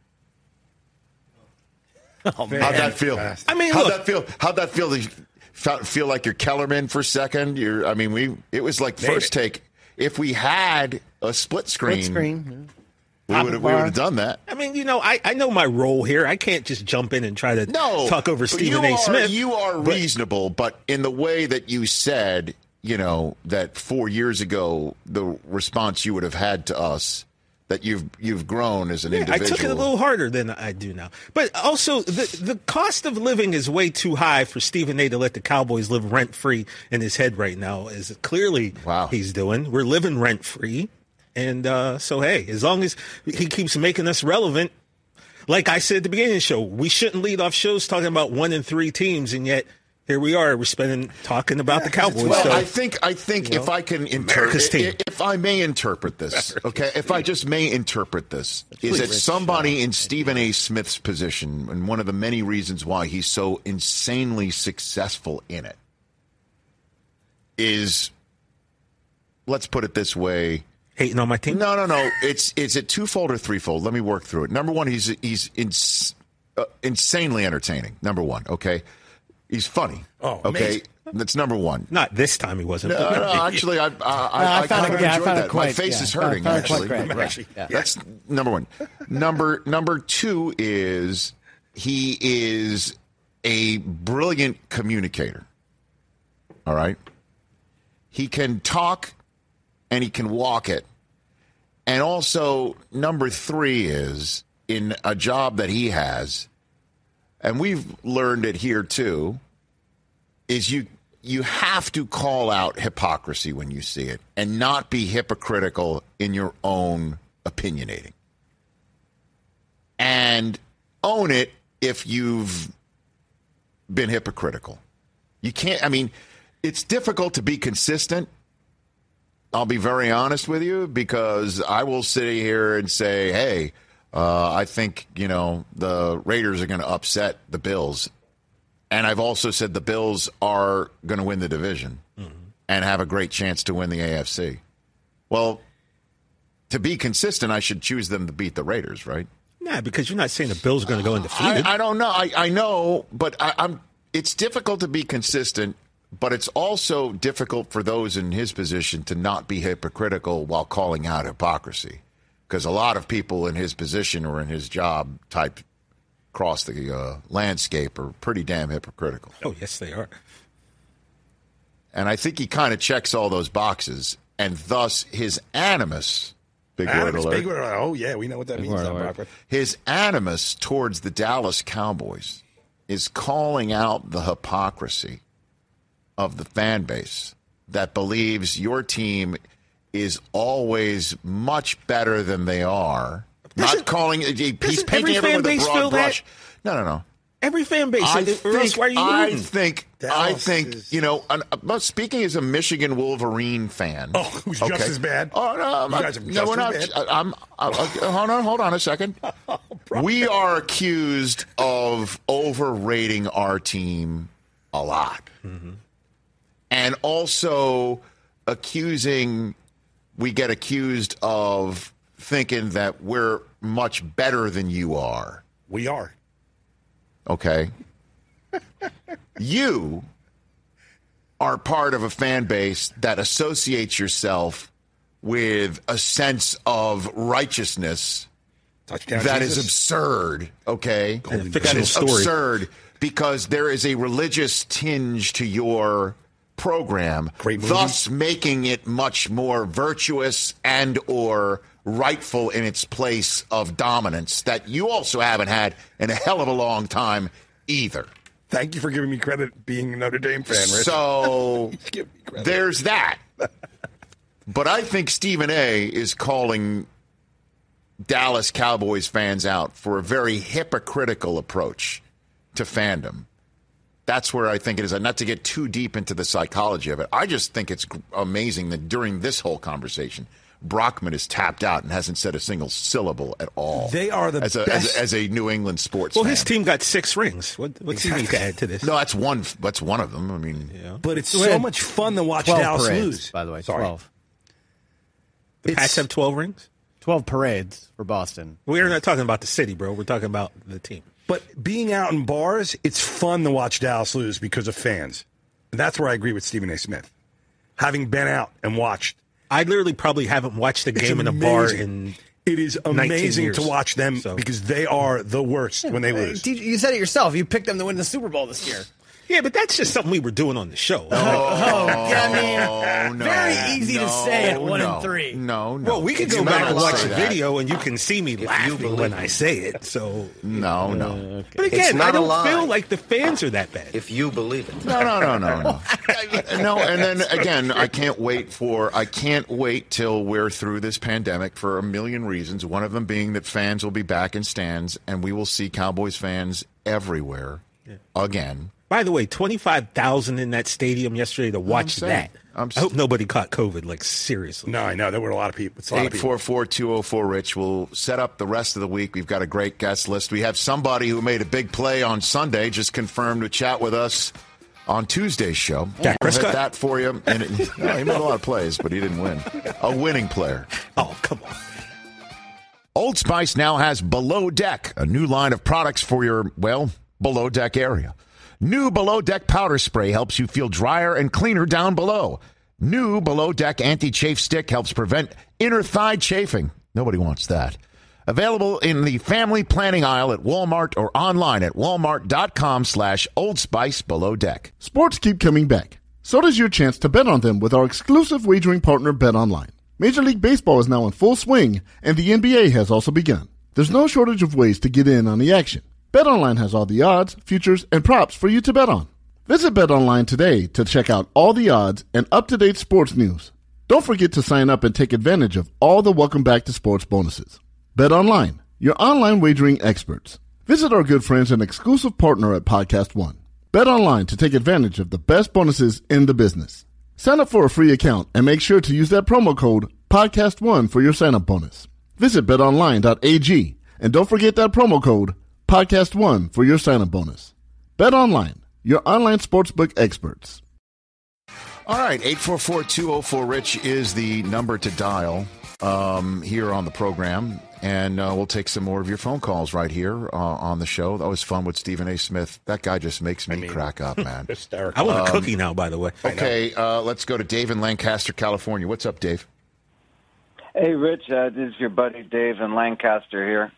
Oh, man. How'd that feel? I mean, how'd look. that feel? How'd that feel? Did you fe- feel like you're Kellerman for a second? You're. I mean, we. It was like Made first it. take. If we had a split screen, Split screen. we would have. We would have done that. I mean, you know, I, I know my role here. I can't just jump in and try to No, talk over but Stephen you A. are- Smith. You are but- reasonable, but in the way that you said, you know, that four years ago, the response you would have had to us that you've you've grown as an yeah, individual. I took it a little harder than I do now. But also, the the cost of living is way too high for Stephen A. to let the Cowboys live rent-free in his head right now, as clearly wow. he's doing. We're living rent-free. And uh, so, hey, as long as he keeps making us relevant, like I said at the beginning of the show, we shouldn't lead off shows talking about one and three teams, and yet here we are. We're spending talking about yeah, the Cowboys. Well, so, I think I think if know, I can interpret, if I may interpret this, okay, if I just may interpret this, is that somebody in Stephen A. Smith's position, and one of the many reasons why he's so insanely successful in it, is, let's put it this way. Hating on my team? No, no, no. It's is it twofold or threefold? Let me work through it. Number one, he's he's ins, uh, insanely entertaining. Number one, okay. He's funny. Oh, okay. amazing. That's number one. Not this time he wasn't. No, no actually, I, I, I, I, I found kind it, of yeah, enjoyed I that. quite, My face yeah, is hurting. I Actually, quite great. actually yeah. That's number one. Number number two is he is a brilliant communicator. All right. He can talk, and he can walk it. And also, number three is in a job that he has, and we've learned it here too, is you you have to call out hypocrisy when you see it and not be hypocritical in your own opinionating. And own it if you've been hypocritical. You can't, I mean, it's difficult to be consistent. I'll be very honest with you, because I will sit here and say, hey, uh, I think, you know, the Raiders are going to upset the Bills. And I've also said the Bills are going to win the division mm-hmm. and have a great chance to win the A F C. Well, to be consistent, I should choose them to beat the Raiders, right? Nah, because you're not saying the Bills are going to go undefeated. I, I don't know. I, I know, but I, I'm. It's difficult to be consistent. But it's also difficult for those in his position to not be hypocritical while calling out hypocrisy. Because a lot of people in his position or in his job type across the uh, landscape are pretty damn hypocritical. Oh, yes, they are. And I think he kind of checks all those boxes. And thus, his animus, big animus, word alert. Big word alert. Oh, yeah, we know what that big means. His animus towards the Dallas Cowboys is calling out the hypocrisy of the fan base that believes your team is always much better than they are. Not Doesn't, calling he's painting everyone with a broad brush. That? No, no, no. Every fan base. I think, think, why are you I think, I think is... you know, uh, speaking as a Michigan Wolverine fan. Oh, who's okay. just as bad? Oh, no. You guys are no, just we're not. as bad? I'm, uh, hold on, hold on a second. oh, we are accused of overrating our team a lot. Mm-hmm. And also accusing, we get accused of thinking that we're much better than you are. We are. Okay. You are part of a fan base that associates yourself with a sense of righteousness Touchdown that Jesus. is absurd, okay? That is absurd because there is a religious tinge to your program, thus making it much more virtuous and or rightful in its place of dominance that you also haven't had in a hell of a long time either. Thank you for giving me credit being a Notre Dame fan, Rich. So there's that. But I think Stephen A. is calling Dallas Cowboys fans out for a very hypocritical approach to fandom. That's where I think it is. Not to get too deep into the psychology of it. I just think it's amazing that during this whole conversation, Brockman is tapped out and hasn't said a single syllable at all. They are the as a, best. As a, as a New England sports well, fan. his team got six rings. What, what's exactly. he need to add to this? No, that's one. That's one of them. I mean, yeah. But it's so much fun to watch Dallas parades, lose. By the way, Sorry. twelve. The Pats have twelve rings. Twelve parades for Boston. We're not talking about the city, bro. We're talking about the team. But being out in bars, it's fun to watch Dallas lose because of fans. And that's where I agree with Stephen A. Smith. Having been out and watched. I literally probably haven't watched a game in a bar in It is amazing years, to watch them so. because they are the worst when they lose. You said it yourself. You picked them to win the Super Bowl this year. Yeah, but that's just something we were doing on the show. Oh, yeah, I mean, no, very easy no, to say at one no, and three. No, no. Well, we could You go back might and not watch say the that. video, and you can see me laughing when I say it. So no, no. Uh, okay. But It's again, not I a don't lie. feel like the fans are that bad. If you believe it. No, no, no, no, no. No, and then again, I can't wait for, I can't wait till we're through this pandemic for a million reasons. One of them being that fans will be back in stands and we will see Cowboys fans everywhere yeah. again. By the way, twenty-five thousand in that stadium yesterday to watch that. I'm I hope nobody caught COVID, like, seriously. No, I know. There were a lot of people. It's a lot of eight people. four four, two oh four, Rich. We'll set up the rest of the week. We've got a great guest list. We have somebody who made a big play on Sunday, just confirmed to chat with us on Tuesday's show. Dak We'll hit Prescott. that for you. And it, no, he made a lot of plays, but he didn't win. A winning player. Oh, come on. Old Spice now has Below Deck, a new line of products for your, well, below deck area. New Below Deck powder spray helps you feel drier and cleaner down below. New Below Deck anti-chafe stick helps prevent inner thigh chafing. Nobody wants that. Available in the family planning aisle at Walmart or online at walmart.com slash Old Spice Below Deck. Sports keep coming back. So does your chance to bet on them with our exclusive wagering partner, BetOnline. Major League Baseball is now in full swing, and the N B A has also begun. There's no shortage of ways to get in on the action. BetOnline has all the odds, futures, and props for you to bet on. Visit BetOnline today to check out all the odds and up-to-date sports news. Don't forget to sign up and take advantage of all the Welcome Back to Sports bonuses. BetOnline, your online wagering experts. Visit our good friends and exclusive partner at Podcast One. BetOnline to take advantage of the best bonuses in the business. Sign up for a free account and make sure to use that promo code Podcast One for your sign-up bonus. Visit bet online dot a g and don't forget that promo code Podcast One for your sign-up bonus. BetOnline, your online sportsbook experts. All right, eight four four, two oh four, Rich is the number to dial um, here on the program. And uh, we'll take some more of your phone calls right here uh, on the show. That was fun with Stephen A. Smith. That guy just makes me I mean, crack up, man. Hysterical. I want a cookie um, now, by the way. Okay, uh, let's go to Dave in Lancaster, California. What's up, Dave? Hey, Rich. Uh, this is your buddy Dave in Lancaster here.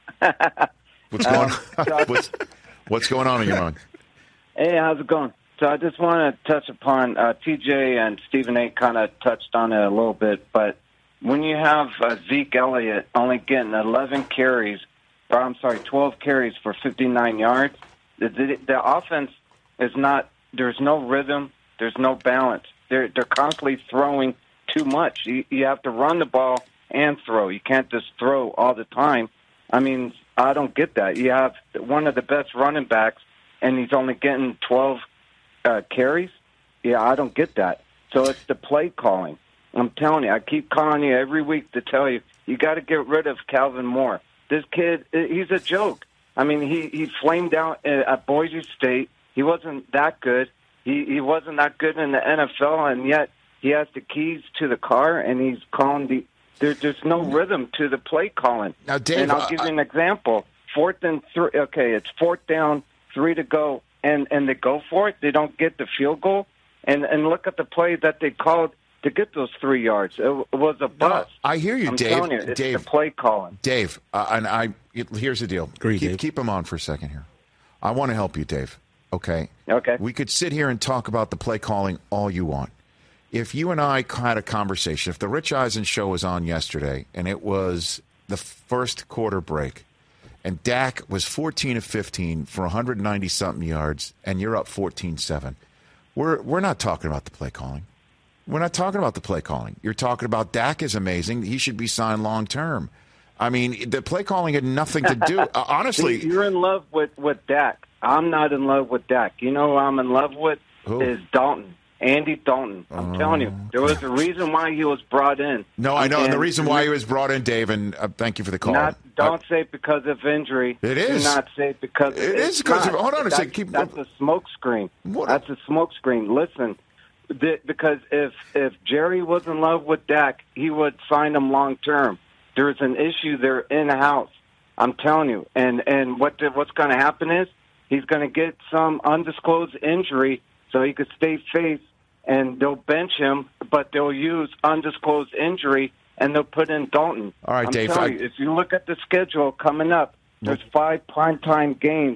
What's going on? what's, what's going on in your mind? Hey, how's it going? So I just want to touch upon uh, T J and Stephen A. kind of touched on it a little bit, but when you have uh, Zeke Elliott only getting eleven carries, or I'm sorry, twelve carries for fifty-nine yards, the, the, the offense is not, there's no rhythm, there's no balance. They're, they're constantly throwing too much. You, you have to run the ball and throw. You can't just throw all the time. I mean, I don't get that. You have one of the best running backs, and he's only getting twelve uh, carries? Yeah, I don't get that. So it's the play calling. I'm telling you, I keep calling you every week to tell you, you got to get rid of Calvin Moore. This kid, he's a joke. I mean, he, he flamed out at Boise State. He wasn't that good. He, he wasn't that good in the N F L, and yet he has the keys to the car, and he's calling the there, – there's no rhythm to the play calling. Now, Dave, and I'll give you an example. Fourth and three – okay, it's fourth down, three to go, and, and they go for it. They don't get the field goal. And, and look at the play that they called – to get those three yards. It was a bust. No, I hear you, I'm Dave. Telling you, it's Dave, the play calling. Dave, uh, and I. Here's the deal. Agree, keep, Dave. keep him on for a second here. I want to help you, Dave. Okay. Okay. We could sit here and talk about the play calling all you want. If you and I had a conversation, if the Rich Eisen show was on yesterday and it was the first quarter break, and Dak was fourteen of fifteen for one hundred ninety something yards, and you're up fourteen seven, we're we're not talking about the play calling. We're not talking about the play calling. You're talking about Dak is amazing. He should be signed long term. I mean, the play calling had nothing to do. Uh, honestly, you're in love with, with Dak. I'm not in love with Dak. You know who I'm in love with who? is Dalton. Andy Dalton. I'm uh, telling you, there was a reason why he was brought in. No, I know, and, and the reason why he was brought in, Dave, and uh, thank you for the call. Not, don't I, say because of injury. It is. Do not say because it is because of. Hold on a that's, second. Keep, that's a smoke screen. What? That's a smoke screen. Listen. Because if if Jerry was in love with Dak, he would sign him long term. There's an issue there in house. I'm telling you. And and what the, what's going to happen is he's going to get some undisclosed injury, so he could stay face, and they'll bench him, but they'll use undisclosed injury, and they'll put in Dalton. All right, I'm Dave. telling I, you, if you look at the schedule coming up, there's five primetime games.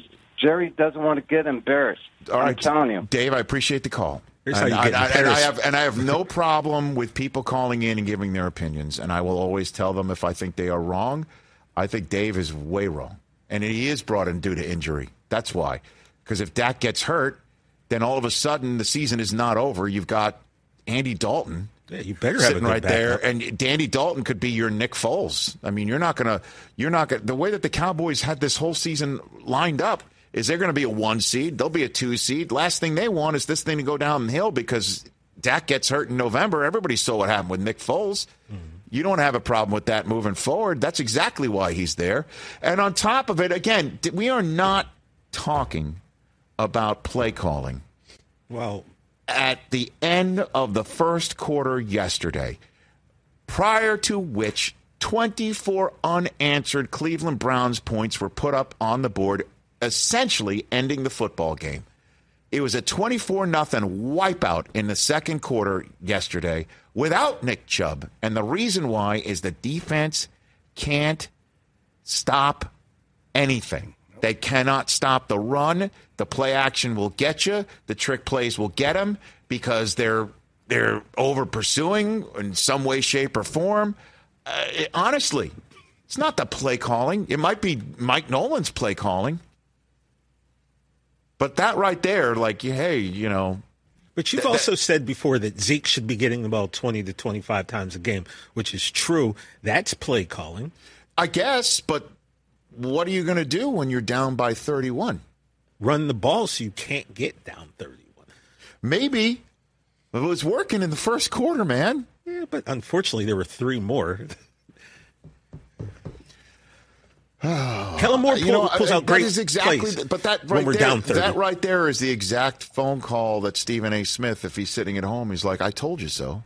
Jerry doesn't want to get embarrassed. All I'm right, telling you. Dave, I appreciate the call. Here's And how you I, get I, and I embarrassed. have and I have no problem with people calling in and giving their opinions, and I will always tell them if I think they are wrong. I think Dave is way wrong, and he is brought in due to injury. That's why. Because if Dak gets hurt, then all of a sudden the season is not over. You've got Andy Dalton. Yeah, you better have a sitting good right backup. there, and Danny Dalton could be your Nick Foles. I mean, you're not gonna, you're not gonna. The way that the Cowboys had this whole season lined up is they're going to be a one seed, they'll be a two seed. Last thing they want is this thing to go downhill because Dak gets hurt in November. Everybody saw what happened with Nick Foles. Mm-hmm. You don't have a problem with that moving forward. That's exactly why he's there. And on top of it, again, we are not talking about play calling. Well. At the end of the first quarter yesterday, prior to which twenty-four unanswered Cleveland Browns points were put up on the board, essentially ending the football game. It was a twenty-four nothing wipeout in the second quarter yesterday without Nick Chubb. And the reason why is the defense can't stop anything. They cannot stop the run. The play action will get you. The trick plays will get them because they're they're over pursuing in some way, shape, or form. Uh, it, honestly, it's not the play calling. It might be Mike Nolan's play calling. But that right there, like, hey, you know. But you've th- also th- said before that Zeke should be getting the ball twenty to twenty-five times a game, which is true. That's play calling. I guess, but what are you going to do when you're down by thirty-one? Run the ball so you can't get down thirty-one. Maybe. It was working in the first quarter, man. Yeah, but unfortunately there were three more. Kellen Moore pull, you know, pulls out that great is exactly, plays but that right when we're there, down thirty. that right there is the exact phone call that Stephen A. Smith, if he's sitting at home, he's like, "I told you so."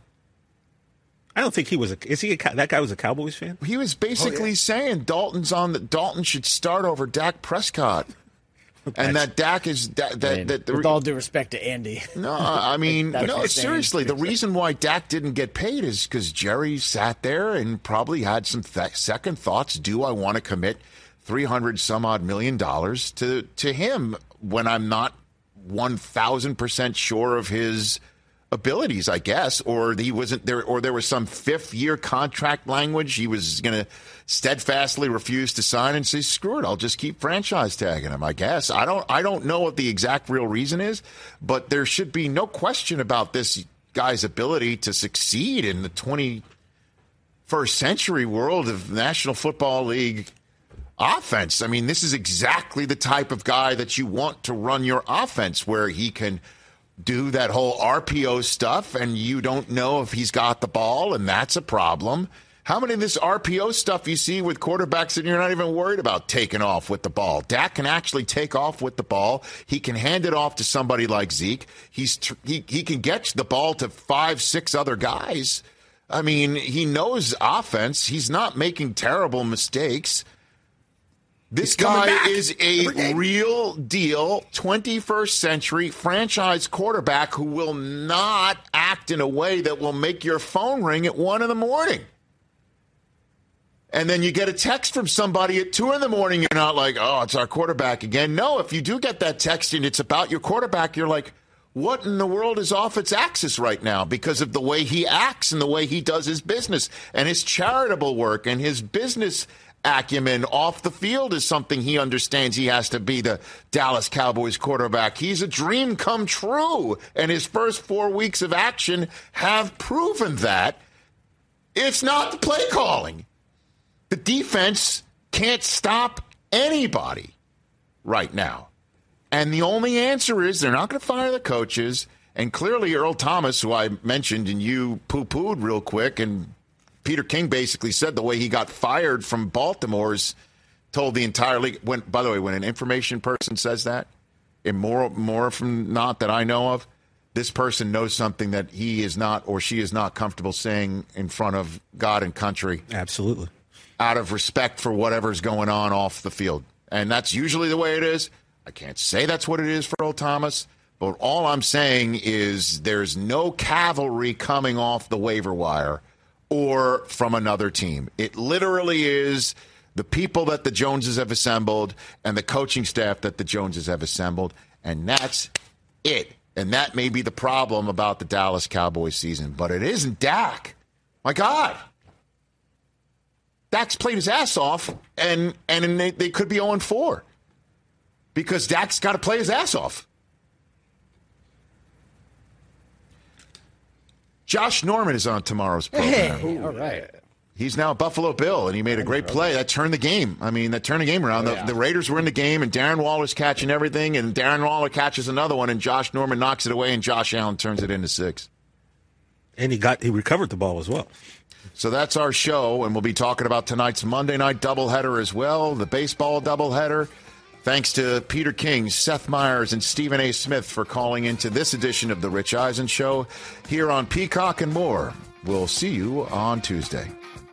I don't think he was a. Is he a, that guy was a Cowboys fan? He was basically oh, yeah. saying Dalton's on the Dalton should start over Dak Prescott, and that Dak is that that, I mean, that the, with all due respect to Andy. No, I mean, That's no, what he's saying. seriously. The reason why Dak didn't get paid is because Jerry sat there and probably had some th- second thoughts. Do I want to commit three hundred some odd million dollars to to him when I'm not one thousand percent sure of his abilities, I guess, or he wasn't there, or there was some fifth year contract language he was going to steadfastly refuse to sign and say, screw it, I'll just keep franchise tagging him, I guess. I don't, I don't know what the exact real reason is, but there should be no question about this guy's ability to succeed in the twenty-first century world of National Football League offense. I mean, this is exactly the type of guy that you want to run your offense, where he can do that whole R P O stuff and you don't know if he's got the ball, and that's a problem. How many of this R P O stuff you see with quarterbacks and you're not even worried about taking off with the ball? Dak can actually take off with the ball. He can hand it off to somebody like Zeke. He's tr- he, he can get the ball to five, six other guys. I mean, he knows offense. He's not making terrible mistakes. This guy is a real deal twenty-first century franchise quarterback who will not act in a way that will make your phone ring at one in the morning. And then you get a text from somebody at two in the morning. You're not like, oh, it's our quarterback again. No, if you do get that text and it's about your quarterback, you're like, what in the world is off its axis right now? Because of the way he acts and the way he does his business and his charitable work and his business acumen off the field is something he understands. He has to be the Dallas Cowboys quarterback. He's a dream come true, and his first four weeks of action have proven that. It's not the play calling. The defense can't stop anybody right now. And the only answer is they're not going to fire the coaches. And clearly Earl Thomas, who I mentioned and you poo-pooed real quick, and Peter King basically said the way he got fired from Baltimore's told the entire league. When, by the way, when an information person says that, and more, more from not that I know of, this person knows something that he is not or she is not comfortable saying in front of God and country. Absolutely. Out of respect for whatever's going on off the field. And that's usually the way it is. I can't say that's what it is for Earl Thomas, but all I'm saying is there's no cavalry coming off the waiver wire or from another team. It literally is the people that the Joneses have assembled and the coaching staff that the Joneses have assembled, and that's it. And that may be the problem about the Dallas Cowboys season, but it isn't Dak. My God. Dak's played his ass off, and, and they, they could be oh and four because Dak's got to play his ass off. Josh Norman is on tomorrow's program. Hey, all right. He's now a Buffalo Bill, and he made a great play. That turned the game. I mean, that turned the game around. Oh, the, yeah. the Raiders were in the game, and Darren Waller's catching everything, and Darren Waller catches another one, and Josh Norman knocks it away, and Josh Allen turns it into six. And he got he recovered the ball as well. So that's our show, and we'll be talking about tonight's Monday night doubleheader as well, the baseball doubleheader. Thanks to Peter King, Seth Meyers, and Stephen A. Smith for calling into this edition of The Rich Eisen Show here on Peacock and more. We'll see you on Tuesday.